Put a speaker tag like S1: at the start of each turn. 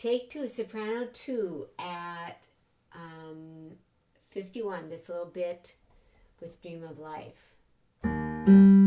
S1: Take two, soprano 2 at 51. That's a little bit with Dream of Life.